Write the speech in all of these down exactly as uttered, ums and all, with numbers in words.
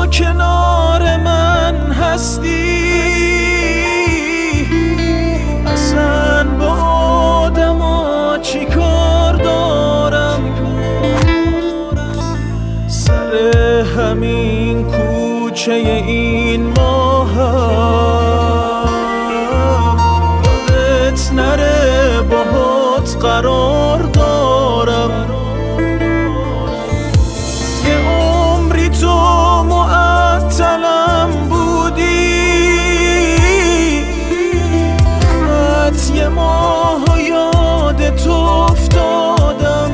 کنار من هستی، اصلا با آدما چی کار دارم؟ سر همین کوچه این ماهم یادت نره باهات قرار دارم. یه عمری تو معطلم بودی، فقط یه ماه یاد تو افتادم.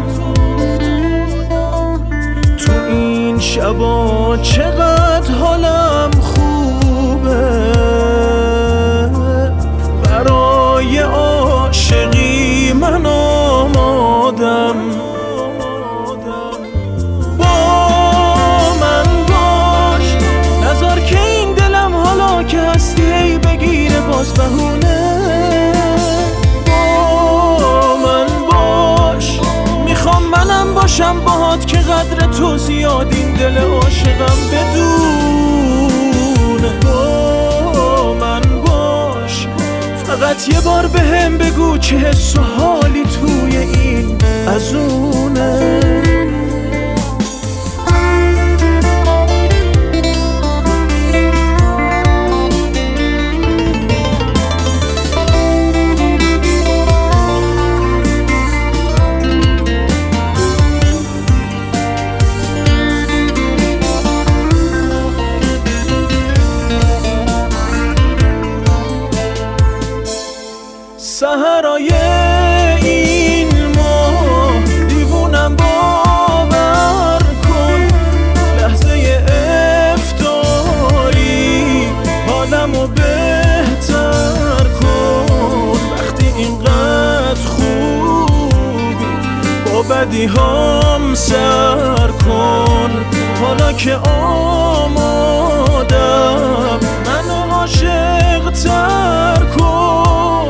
تو این شبا چقدر حالم خوبه، برای عاشقی من آمادم. با من باش، نذار که این دلم حالا که هستی هی بگیره باز بهونه. با من باش، میخوام منم باشم باهات که قدر تو زیاد این دل عاشقم بدونه. با من باش، فقط یه بار بهم بگو چه حس و حالی توی این ازونه. سحرای این ماه دیوونم باور کن، لحظه افطاری حالمو بهتر کن. وقتی اینقدر خوبی با بدی هم سر کن، حالا که آمادم منو عاشق تر کن.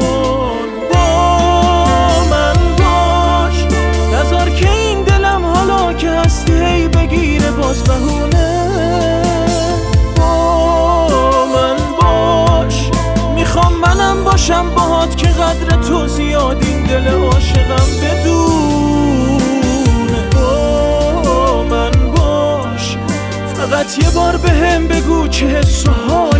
باز بهونه. با من باش، میخوام منم باشم باهات که قدر تو زیاد این دل عاشقم بدونه. با من باش، فقط یه بار بهم بگو چه حس و حال